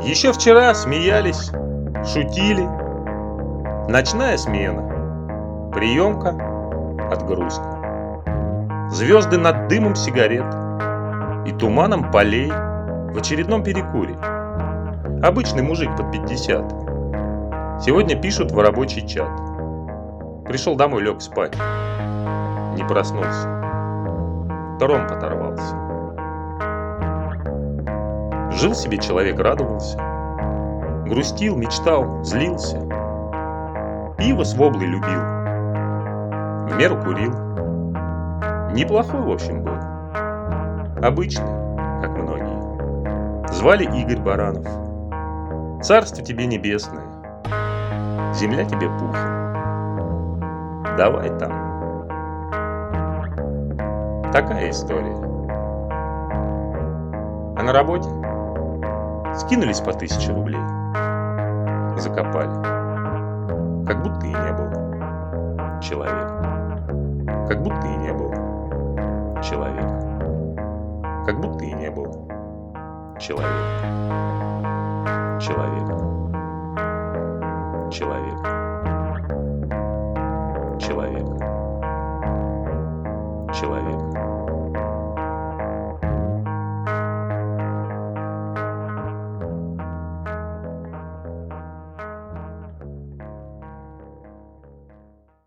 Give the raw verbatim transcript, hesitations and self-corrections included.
Еще вчера смеялись, шутили. Ночная смена, приемка, отгрузка. Звезды над дымом сигарет и туманом полей в очередном перекуре. Обычный мужик под пятьдесят. Сегодня пишут в рабочий чат. Пришел домой, лег спать. Не проснулся. Тромб оторвался. Жил себе человек, радовался. Грустил, мечтал, злился. Пиво с воблой любил. В меру курил. Неплохой, в общем, был. Обычный, как многие. Звали Игорь Баранов. Царство тебе небесное. Земля тебе пух. Давай там. Такая история. А на работе скинулись по тысяче рублей. Закопали. Как будто и не был человек. Как будто и не был человек. Как будто и не был человек. Человек. Человек.